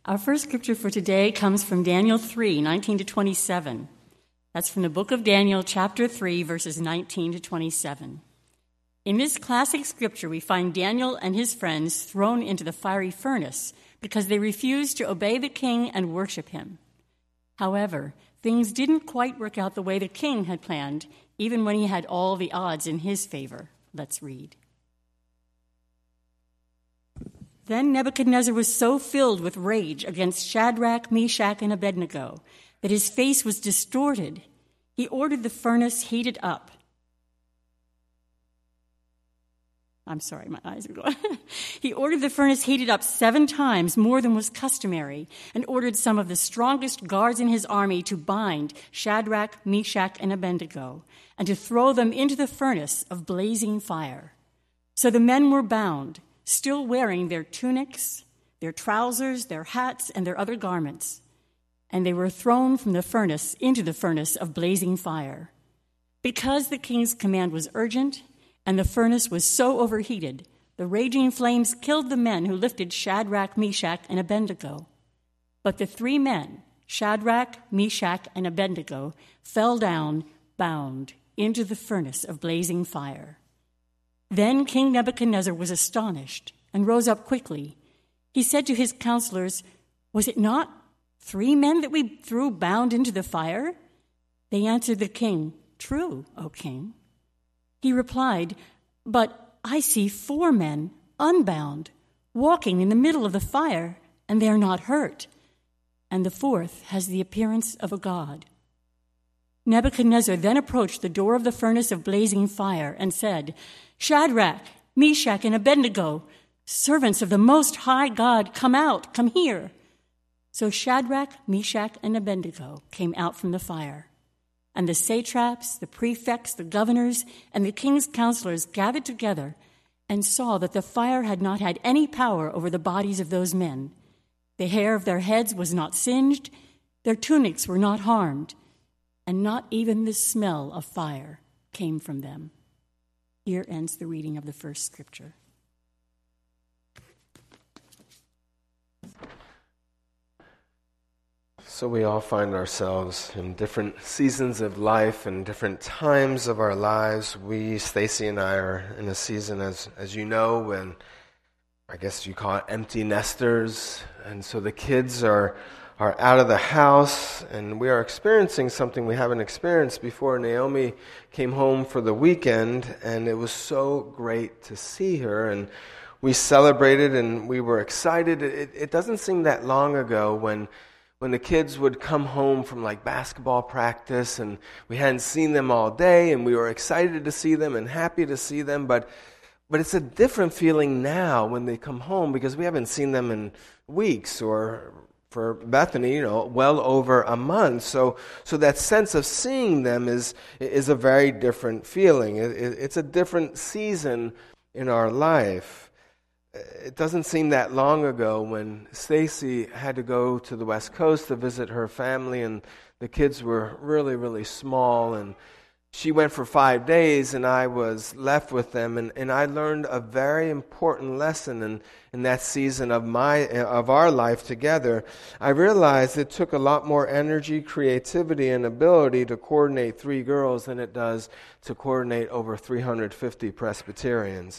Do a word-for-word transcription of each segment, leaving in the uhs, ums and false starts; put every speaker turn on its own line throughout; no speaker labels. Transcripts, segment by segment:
Our first scripture for today comes from Daniel three, nineteen to twenty-seven. That's from the book of Daniel, chapter three, verses nineteen to twenty-seven. In this classic scripture, we find Daniel and his friends thrown into the fiery furnace because they refused to obey the king and worship him. However, things didn't quite work out the way the king had planned, even when he had all the odds in his favor. Let's read. Then Nebuchadnezzar was so filled with rage against Shadrach, Meshach, and Abednego that his face was distorted. He ordered the furnace heated up. I'm sorry, my eyes are going. He ordered the furnace heated up seven times more than was customary and ordered some of the strongest guards in his army to bind Shadrach, Meshach, and Abednego and to throw them into the furnace of blazing fire. So the men were bound, still wearing their tunics, their trousers, their hats, and their other garments, and they were thrown from the furnace into the furnace of blazing fire. Because the king's command was urgent, and the furnace was so overheated, the raging flames killed the men who lifted Shadrach, Meshach, and Abednego. But the three men, Shadrach, Meshach, and Abednego, fell down, bound, into the furnace of blazing fire. Then King Nebuchadnezzar was astonished and rose up quickly. He said to his counselors, "Was it not three men that we threw bound into the fire?" They answered the king, "True, O king." He replied, "But I see four men, unbound, walking in the middle of the fire, and they are not hurt. And the fourth has the appearance of a god." Nebuchadnezzar then approached the door of the furnace of blazing fire and said, "Shadrach, Meshach, and Abednego, servants of the Most High God, come out, come here." So Shadrach, Meshach, and Abednego came out from the fire. And the satraps, the prefects, the governors, and the king's counselors gathered together and saw that the fire had not had any power over the bodies of those men. The hair of their heads was not singed, their tunics were not harmed, and not even the smell of fire came from them. Here ends the reading of the first scripture.
So we all find ourselves in different seasons of life and different times of our lives. We, Stacy and I, are in a season, as as you know, when I guess you call it empty nesters, and so the kids are are out of the house, and we are experiencing something we haven't experienced before. Naomi came home for the weekend, and it was so great to see her, and we celebrated, and we were excited. It, it doesn't seem that long ago when when the kids would come home from like basketball practice, and we hadn't seen them all day, and we were excited to see them and happy to see them, but but it's a different feeling now when they come home because we haven't seen them in weeks, or for Bethany, you know, well over a month. So so that sense of seeing them is is a very different feeling. It, it, it's a different season in our life. It doesn't seem that long ago when Stacy had to go to the West Coast to visit her family, and the kids were really, really small, and she went for five days, and I was left with them, and, and I learned a very important lesson in, in that season of my of our life together. I realized it took a lot more energy, creativity, and ability to coordinate three girls than it does to coordinate over three hundred fifty Presbyterians.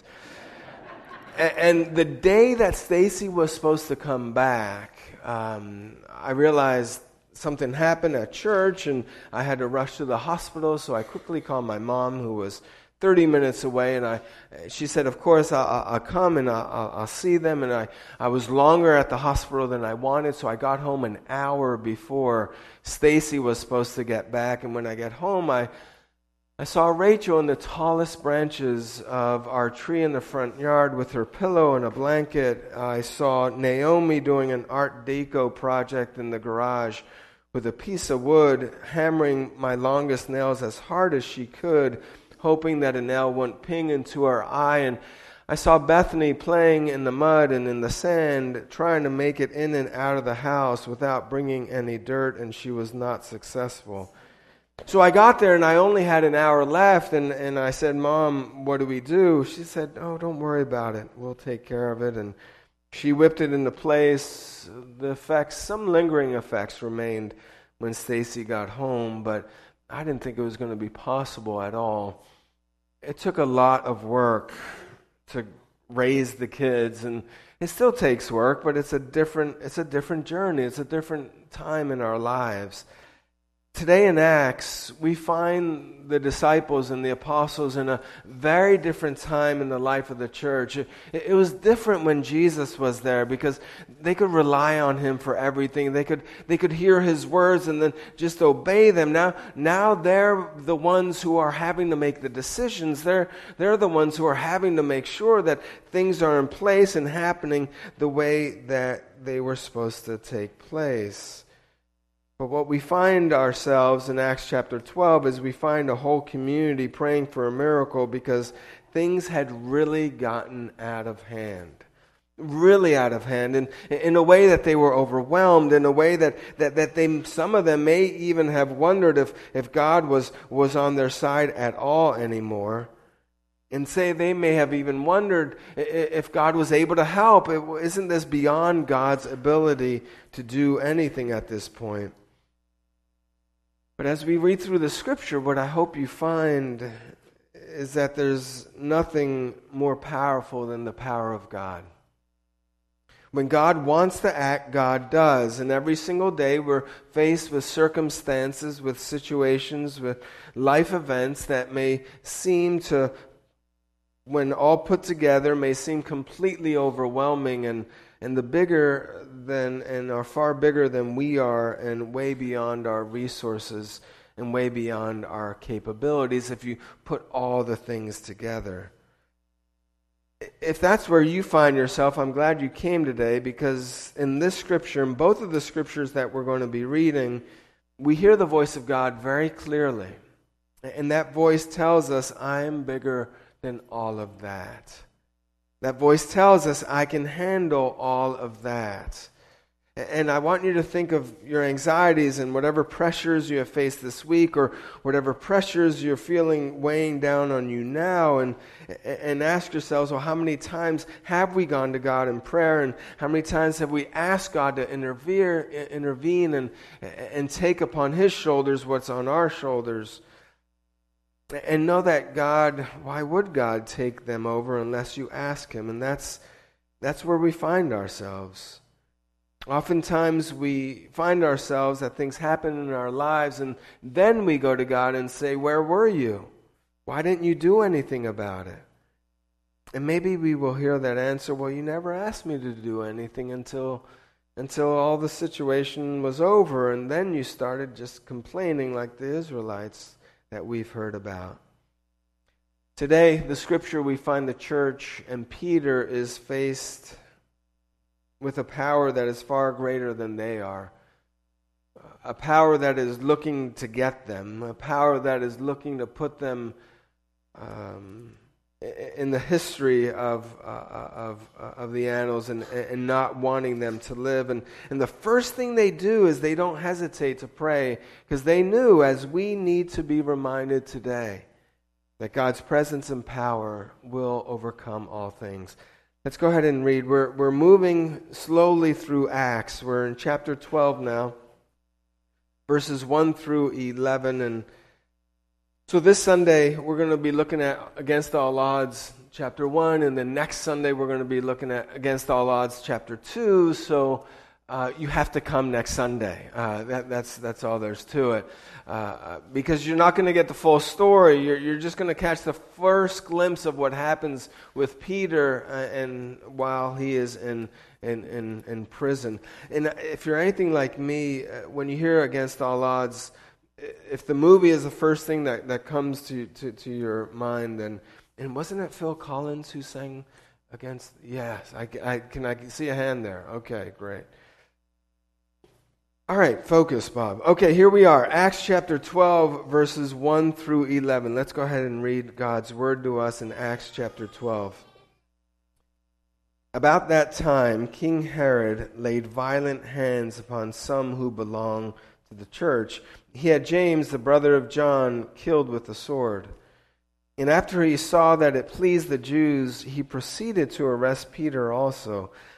And the day that Stacy was supposed to come back, um, I realized something happened at church, and I had to rush to the hospital. So I quickly called my mom, who was thirty minutes away, and I. She said, "Of course, I'll, I'll come and I'll, I'll see them." And I, I was longer at the hospital than I wanted, so I got home an hour before Stacy was supposed to get back. And when I get home, I. I saw Rachel in the tallest branches of our tree in the front yard with her pillow and a blanket. I saw Naomi doing an Art Deco project in the garage with a piece of wood, hammering my longest nails as hard as she could, hoping that a nail wouldn't ping into her eye. And I saw Bethany playing in the mud and in the sand, trying to make it in and out of the house without bringing any dirt, and she was not successful. So I got there, and I only had an hour left, and, and I said, "Mom, what do we do?" She said, "Oh, don't worry about it. We'll take care of it." And She whipped it into place. The effects, some lingering effects remained when Stacy got home, but I didn't think it was going to be possible at all. It took a lot of work to raise the kids, and it still takes work, but it's a different it's a different journey. It's a different time in our lives. Today in Acts, we find the disciples and the apostles in a very different time in the life of the church. It, it was different when Jesus was there because they could rely on him for everything. They could they could hear his words and then just obey them. Now, now they're the ones who are having to make the decisions. They're, they're the ones who are having to make sure that things are in place and happening the way that they were supposed to take place. But what we find ourselves in Acts chapter twelve is we find a whole community praying for a miracle because things had really gotten out of hand. Really out of hand. And in a way that they were overwhelmed, in a way that, that, that they some of them may even have wondered if, if God was, was on their side at all anymore. And say they may have even wondered if God was able to help. Isn't this beyond God's ability to do anything at this point? But as we read through the scripture, what I hope you find is that there's nothing more powerful than the power of God. When God wants to act, God does. And every single day we're faced with circumstances, with situations, with life events that may seem to, when all put together, may seem completely overwhelming and and the bigger than and are far bigger than we are and way beyond our resources and way beyond our capabilities if you put all the things together. If that's where you find yourself, I'm glad you came today because in this scripture, in both of the scriptures that we're going to be reading, we hear the voice of God very clearly. And that voice tells us, I am bigger than all of that. That voice tells us, I can handle all of that. And I want you to think of your anxieties and whatever pressures you have faced this week or whatever pressures you're feeling weighing down on you now and and ask yourselves, well, how many times have we gone to God in prayer and how many times have we asked God to interfere, intervene and, and take upon His shoulders what's on our shoulders? And know that God, why would God take them over unless you ask Him? And that's that's where we find ourselves. Oftentimes we find ourselves that things happen in our lives and then we go to God and say, where were you? Why didn't you do anything about it? And maybe we will hear that answer, well, you never asked me to do anything until until all the situation was over and then you started just complaining like the Israelites that we've heard about. Today, the scripture we find the church and Peter is faced with a power that is far greater than they are. A power that is looking to get them. A power that is looking to put them um, in the history of uh, of uh, of the annals and, and not wanting them to live. And, and the first thing they do is they don't hesitate to pray because they knew, as we need to be reminded today, that God's presence and power will overcome all things. Let's go ahead and read. We're we're moving slowly through Acts. We're in chapter twelve now, verses one through eleven. And so this Sunday, we're going to be looking at Against All Odds, chapter one. And then next Sunday, we're going to be looking at Against All Odds, chapter two. So uh, you have to come next Sunday. Uh, that, that's that's all there's to it. Uh, because you're not going to get the full story. You're, you're just going to catch the first glimpse of what happens with Peter uh, and while he is in, in, in, in prison. And if you're anything like me, uh, when you hear Against All Odds, if the movie is the first thing that, that comes to, to, to your mind, then, and wasn't it Phil Collins who sang Against? Yes, I, I, can I see a hand there? Okay, great. All right, focus, Bob. Okay, here we are. Acts chapter twelve, verses one through eleven. Let's go ahead and read God's word to us in Acts chapter twelve. About that time, King Herod laid violent hands upon some who belonged to the church. He had James, the brother of John, killed with the sword. And after he saw that it pleased the Jews, he proceeded to arrest Peter also.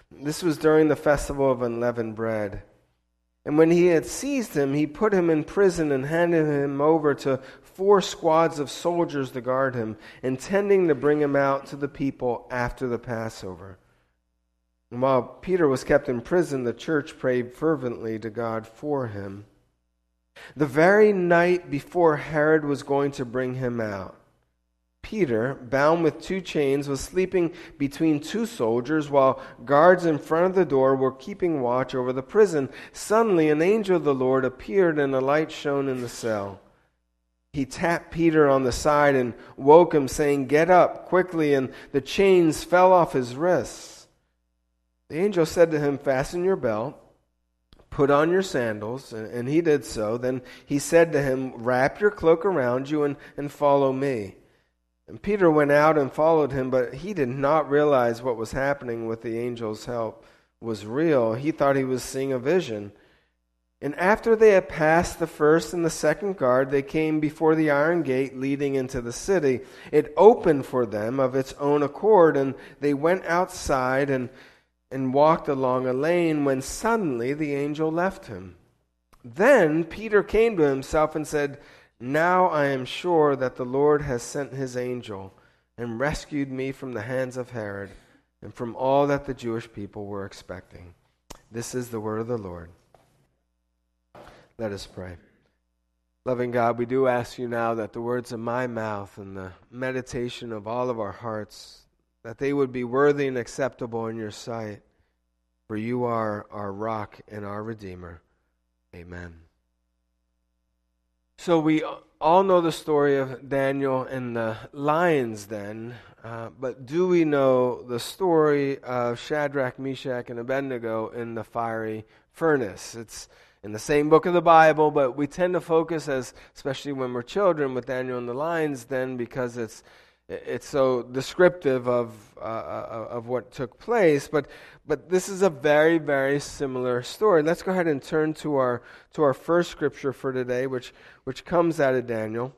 This was during the festival of unleavened bread. And when he had seized him, he put him in prison and handed him over to four squads of soldiers to guard him, intending to bring him out to the people after the Passover. And while Peter was kept in prison, the church prayed fervently to God for him. The very night before Herod was going to bring him out, Peter, bound with two chains, was sleeping between two soldiers while guards in front of the door were keeping watch over the prison. Suddenly an angel of the Lord appeared and a light shone in the cell. He tapped Peter on the side and woke him, saying, "Get up quickly," and the chains fell off his wrists. The angel said to him, "Fasten your belt, put on your sandals," and he did so. Then he said to him, "Wrap your cloak around you and, and follow me." And Peter went out and followed him, but he did not realize what was happening with the angel's help was real. He thought he was seeing a vision. And after they had passed the first and the second guard, they came before the iron gate leading into the city. It opened for them of its own accord, and they went outside and, and walked along a lane when suddenly the angel left him. Then Peter came to himself and said, "Now I am sure that the Lord has sent his angel and rescued me from the hands of Herod and from all that the Jewish people were expecting." This is the word of the Lord. Let us pray. Loving God, we do ask you now that the words of my mouth and the meditation of all of our hearts, that they would be worthy and acceptable in your sight, for you are our rock and our Redeemer. Amen. So we all know the story of Daniel and the lions then, uh, but do we know the story of Shadrach, Meshach, and Abednego in the fiery furnace? It's in the same book of the Bible, but we tend to focus, as especially when we're children, with Daniel and the lions then, because it's it's so descriptive of uh, of what took place. But but this is a very very similar story. Let's go ahead and turn to our to our first scripture for today, which which comes out of Daniel.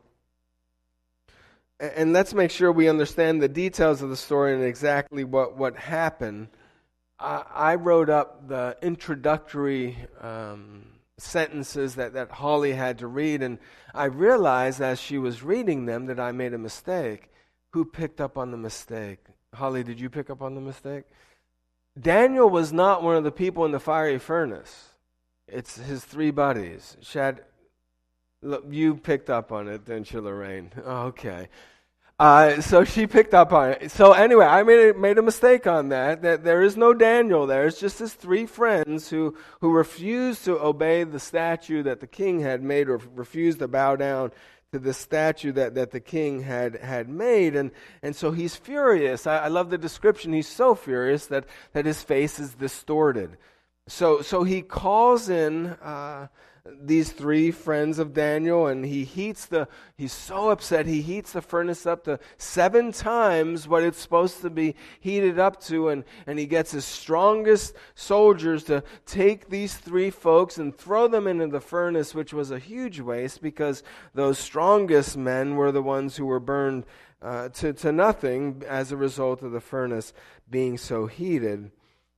And let's make sure we understand the details of the story and exactly what what happened. I, I wrote up the introductory Um, sentences that, that Holly had to read, and I realized as she was reading them that I made a mistake. Who picked up on the mistake? Holly, did you pick up on the mistake? Daniel was not one of the people in the fiery furnace. It's his three buddies. Shad, look, you picked up on it, didn't you, Lorraine? Okay. Uh, so she picked up on it. So anyway, I made a, made a mistake on that, that there is no Daniel there. It's just his three friends who, who refused to obey the statue that the king had made, or refused to bow down to the statue that, that the king had, had made. And, and so he's furious. I, I love the description. He's so furious that, that his face is distorted. So, so he calls in uh, these three friends of Daniel, and he heats the, he's so upset, he heats the furnace up to seven times what it's supposed to be heated up to, and, and he gets his strongest soldiers to take these three folks and throw them into the furnace, which was a huge waste because those strongest men were the ones who were burned uh, to, to nothing as a result of the furnace being so heated.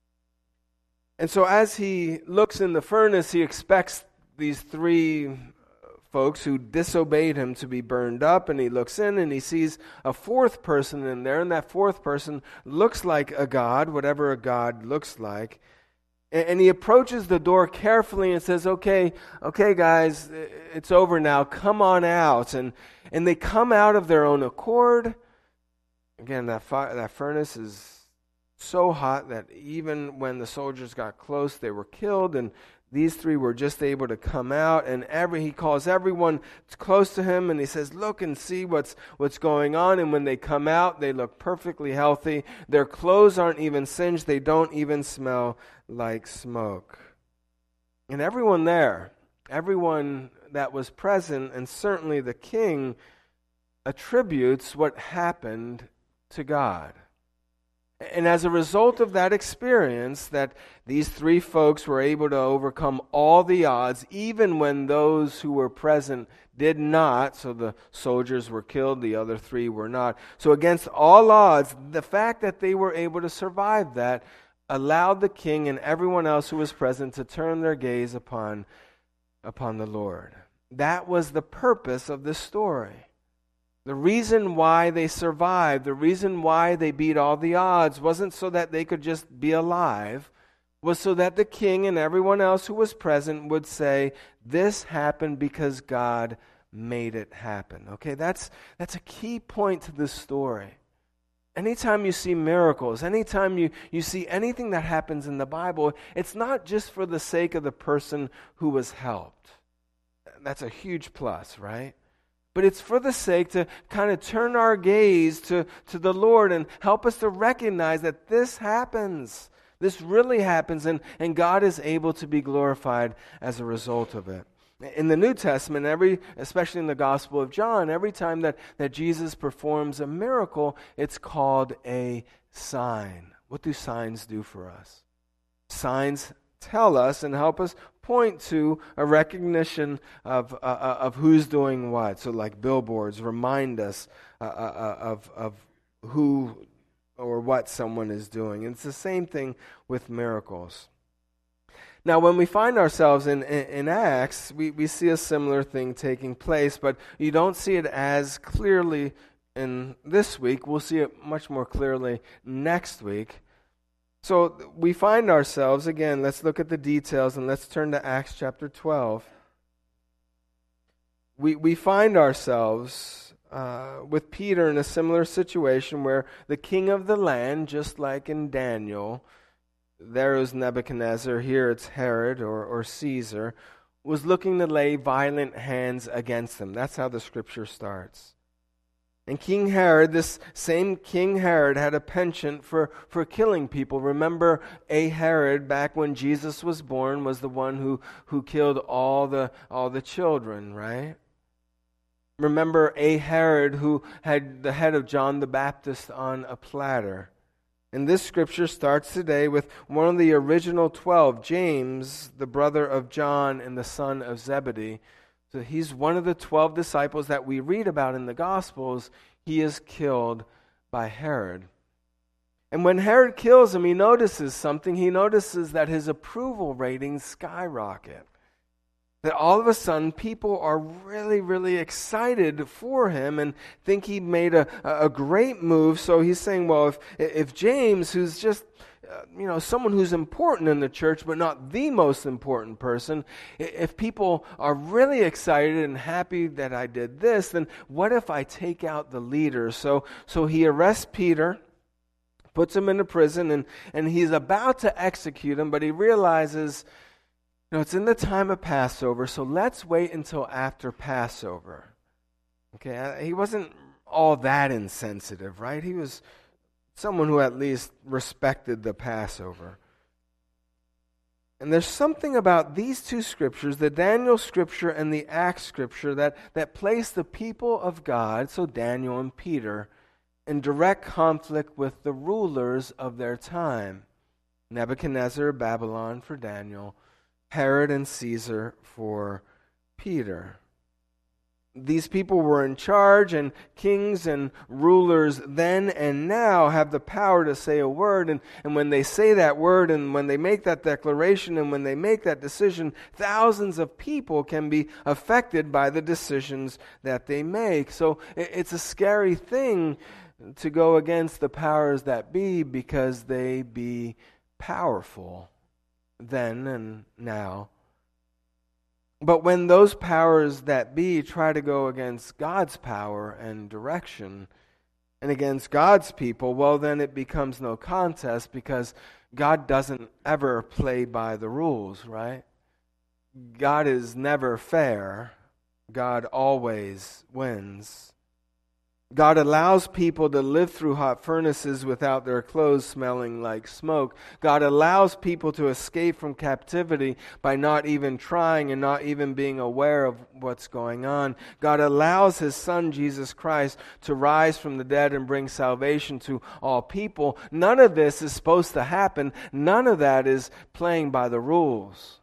And so as he looks in the furnace, he expects these three folks who disobeyed him to be burned up, and he looks in and he sees a fourth person in there, and that fourth person looks like a god, whatever a god looks like. And he approaches the door carefully and says, okay, okay guys, it's over now, come on out. And and they come out of their own accord. Again, that fire, that furnace is so hot that even when the soldiers got close, they were killed, and these three were just able to come out, and every he calls everyone close to him, and he says, look and see what's what's going on. And when they come out, they look perfectly healthy. Their clothes aren't even singed. They don't even smell like smoke. And everyone there, everyone that was present, and certainly the king, attributes what happened to God. And as a result of that experience, that these three folks were able to overcome all the odds, even when those who were present did not. So the soldiers were killed, the other three were not. So against all odds, the fact that they were able to survive that allowed the king and everyone else who was present to turn their gaze upon, upon the Lord. That was the purpose of this story. The reason why they survived, the reason why they beat all the odds, wasn't so that they could just be alive, was so that the king and everyone else who was present would say, this happened because God made it happen. Okay, that's that's a key point to this story. Anytime you see miracles, anytime you, you see anything that happens in the Bible, it's not just for the sake of the person who was helped. That's a huge plus, right? But it's for the sake to kind of turn our gaze to, to the Lord and help us to recognize that this happens. This really happens, and, and God is able to be glorified as a result of it. In the New Testament, every, especially in the Gospel of John, every time that, that Jesus performs a miracle, it's called a sign. What do signs do for us? Signs tell us and help us point to a recognition of uh, of who's doing what. So like billboards remind us uh, uh, of of who or what someone is doing. And it's the same thing with miracles. Now, when we find ourselves in, in, in Acts, we, we see a similar thing taking place, but you don't see it as clearly in this week. We'll see it much more clearly next week. So we find ourselves, again, let's look at the details and let's turn to Acts chapter twelve. We we find ourselves uh, with Peter in a similar situation where the king of the land, just like in Daniel, there was Nebuchadnezzar, here it's Herod or, or Caesar, was looking to lay violent hands against them. That's how the scripture starts. And King Herod, this same King Herod, had a penchant for, for killing people. Remember, A Herod, back when Jesus was born, was the one who, who killed all the all the children, right? Remember A Herod, who had the head of John the Baptist on a platter. And this scripture starts today with one of the original twelve, James, the brother of John and the son of Zebedee. So he's one of the twelve disciples that we read about in the Gospels. He is killed by Herod. And when Herod kills him, he notices something. He notices that his approval ratings skyrocket. That all of a sudden people are really, really excited for him and think he made a, a great move. So he's saying, well, if, if James, who's just Uh, you know, someone who's important in the church, but not the most important person, if people are really excited and happy that I did this, then what if I take out the leader? So so he arrests Peter, puts him into prison, and, and he's about to execute him, but he realizes, you know, it's in the time of Passover, so let's wait until after Passover. Okay, he wasn't all that insensitive, right? He was someone who at least respected the Passover. And there's something about these two scriptures, the Daniel scripture and the Acts scripture, that, that place the people of God, so Daniel and Peter, in direct conflict with the rulers of their time. Nebuchadnezzar, Babylon for Daniel, Herod and Caesar for Peter. These people were in charge, and kings and rulers then and now have the power to say a word. And, and when they say that word, and when they make that declaration, and when they make that decision, thousands of people can be affected by the decisions that they make. So it, it's a scary thing to go against the powers that be, because they be powerful then and now. But when those powers that be try to go against God's power and direction and against God's people, well, then it becomes no contest, because God doesn't ever play by the rules, right? God is never fair. God always wins. God allows people to live through hot furnaces without their clothes smelling like smoke. God allows people to escape from captivity by not even trying and not even being aware of what's going on. God allows His Son, Jesus Christ, to rise from the dead and bring salvation to all people. None of this is supposed to happen. None of that is playing by the rules.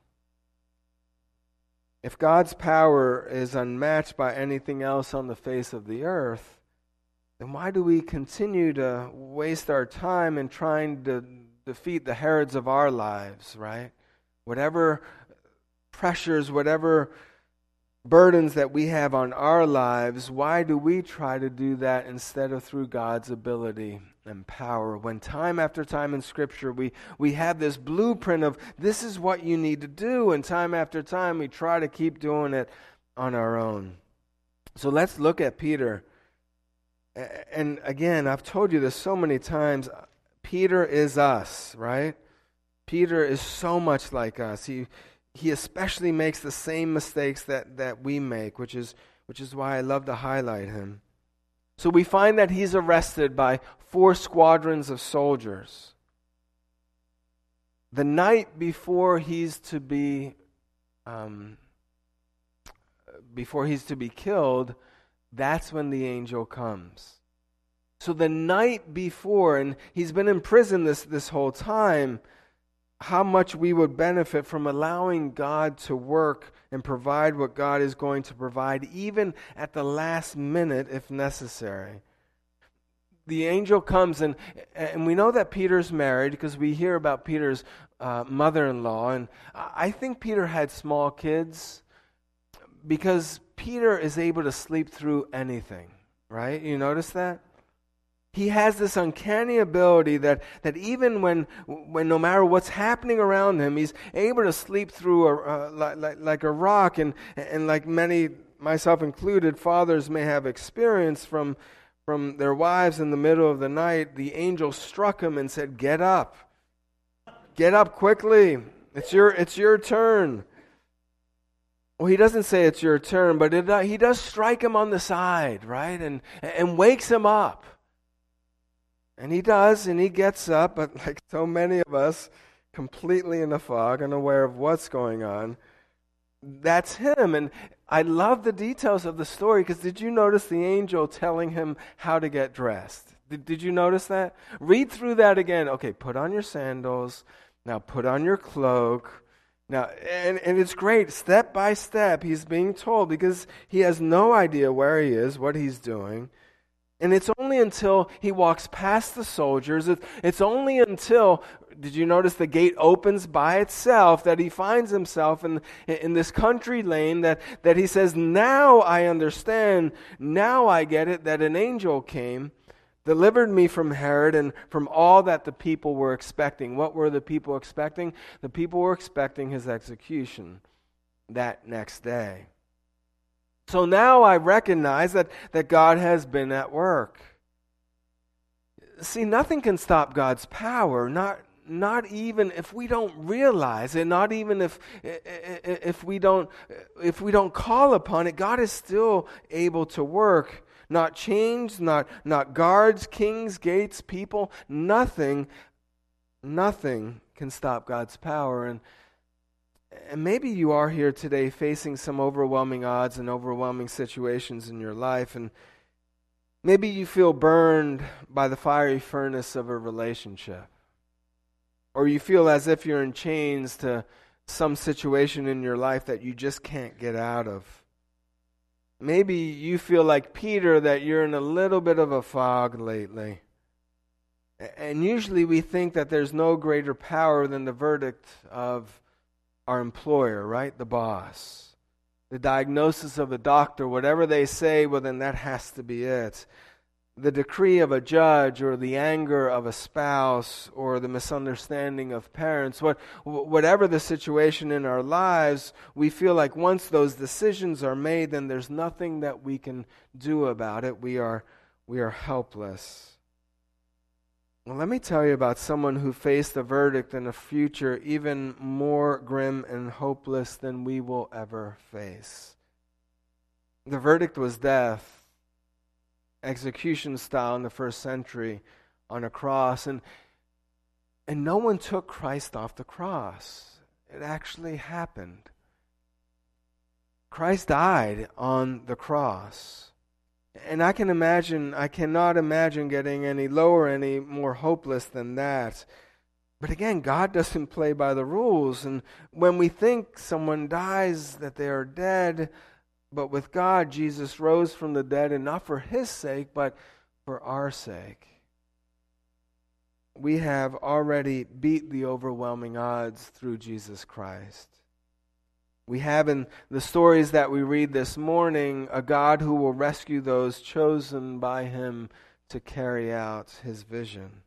If God's power is unmatched by anything else on the face of the earth, then why do we continue to waste our time in trying to defeat the Herods of our lives, right? Whatever pressures, whatever burdens that we have on our lives, why do we try to do that instead of through God's ability and power? When time after time in Scripture we, we have this blueprint of this is what you need to do, and time after time we try to keep doing it on our own. So let's look at Peter. And again, I've told you this so many times, Peter is us, right? Peter is so much like us. He He especially makes the same mistakes that, that we make, which is which is why I love to highlight him. So we find that he's arrested by four squadrons of soldiers. The night before he's to be um, before he's to be killed, that's when the angel comes. So the night before, and he's been in prison this, this whole time, how much we would benefit from allowing God to work and provide what God is going to provide, even at the last minute if necessary. The angel comes, and and we know that Peter's married because we hear about Peter's uh, mother-in-law, and I think Peter had small kids because Peter is able to sleep through anything, right? You notice that? He has this uncanny ability that, that even when when no matter what's happening around him, he's able to sleep through a, uh, like, like, like a rock. And, and like many, myself included, fathers may have experienced from, from their wives in the middle of the night, the angel struck him and said, "Get up. Get up quickly. It's your, it's your turn." Well, he doesn't say it's your turn, but it, uh, he does strike him on the side, right? And and wakes him up. And he does, and he gets up, but like so many of us, completely in the fog, unaware of what's going on. That's him. And I love the details of the story, because did you notice the angel telling him how to get dressed? Did, did you notice that? Read through that again. Okay, put on your sandals. Now put on your cloak. Now, and, and it's great. Step by step, he's being told, because he has no idea where he is, what he's doing. And it's only until he walks past the soldiers, it's only until, did you notice the gate opens by itself, that he finds himself in, in this country lane, that, that he says, now I understand, now I get it, that an angel came, delivered me from Herod and from all that the people were expecting. What were the people expecting? The people were expecting his execution that next day. So now I recognize that, that God has been at work. See, nothing can stop God's power, not not even if we don't realize it, not even if if we don't if we don't call upon it. God is still able to work. Not chains, not not guards, kings, gates, people, nothing, nothing can stop God's power. And And maybe you are here today facing some overwhelming odds and overwhelming situations in your life, and maybe you feel burned by the fiery furnace of a relationship, or you feel as if you're in chains to some situation in your life that you just can't get out of. Maybe you feel like Peter, that you're in a little bit of a fog lately. And usually we think that there's no greater power than the verdict of our employer, right? The boss. The diagnosis of a doctor, whatever they say, well then that has to be it. The decree of a judge, or the anger of a spouse, or the misunderstanding of parents, what, whatever the situation in our lives, we feel like once those decisions are made, then there's nothing that we can do about it. We are, we are helpless. Well, let me tell you about someone who faced a verdict and a future even more grim and hopeless than we will ever face. The verdict was death, execution style in the first century, on a cross. And, and no one took Christ off the cross. It actually happened. Christ died on the cross. And I can imagine, I cannot imagine getting any lower, any more hopeless than that. But again, God doesn't play by the rules. And when we think someone dies, that they are dead, but with God, Jesus rose from the dead, and not for his sake, but for our sake. we have already beat the overwhelming odds through Jesus Christ. We have in the stories that we read this morning a God who will rescue those chosen by Him to carry out His vision.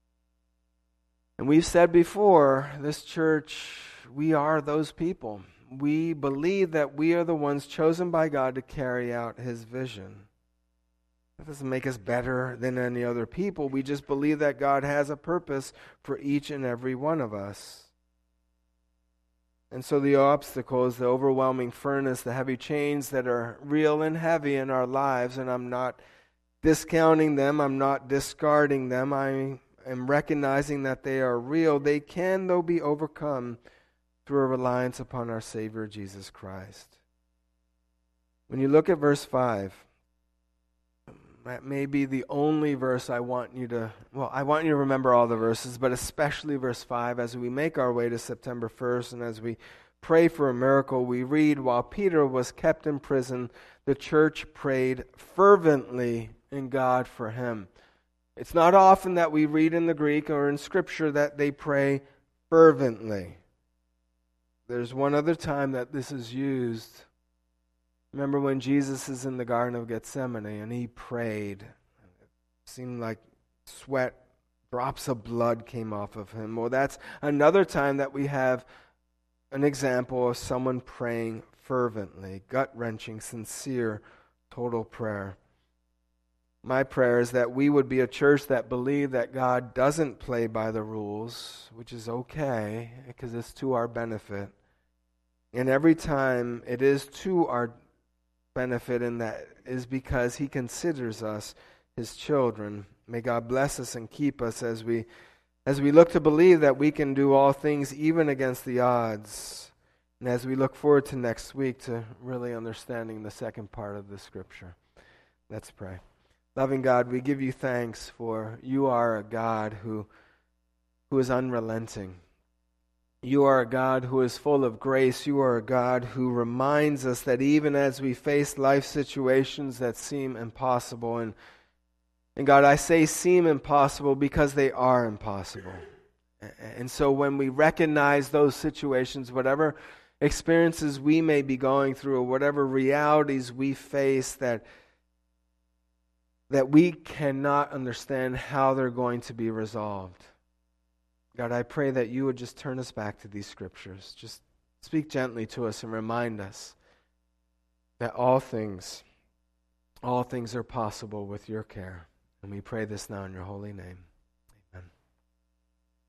And we've said before, this church, we are those people. We believe that we are the ones chosen by God to carry out His vision. That doesn't make us better than any other people. We just believe that God has a purpose for each and every one of us. And so the obstacles, the overwhelming furnace, the heavy chains that are real and heavy in our lives, and I'm not discounting them, I'm not discarding them, I am recognizing that they are real. They can, though, be overcome through a reliance upon our Savior, Jesus Christ. When you look at verse five, that may be the only verse I want you to, well, I want you to remember all the verses, but especially verse five, as we make our way to September first and as we pray for a miracle, we read, while Peter was kept in prison, the church prayed fervently in God for him. It's not often that we read in the Greek or in Scripture that they pray fervently. There's one other time that this is used. Remember when Jesus is in the Garden of Gethsemane and he prayed. It seemed like sweat, drops of blood came off of him. Well, that's another time that we have an example of someone praying fervently, gut-wrenching, sincere, total prayer. My prayer is that we would be a church that believe that God doesn't play by the rules, which is okay because it's to our benefit. And every time it is to our benefit, and that is because He considers us His children. May God bless us and keep us as we as we look to believe that we can do all things even against the odds. And as we look forward to next week to really understanding the second part of the Scripture. Let's pray. Loving God, we give you thanks for you are a God who, who is unrelenting. You are a God who is full of grace. You are a God who reminds us that even as we face life situations that seem impossible, and, and God, I say seem impossible because they are impossible. And so when we recognize those situations, whatever experiences we may be going through, or whatever realities we face that that we cannot understand how they're going to be resolved. God, I pray that you would just turn us back to these Scriptures. Just speak gently to us and remind us that all things, all things are possible with your care. And we pray this now in your holy name.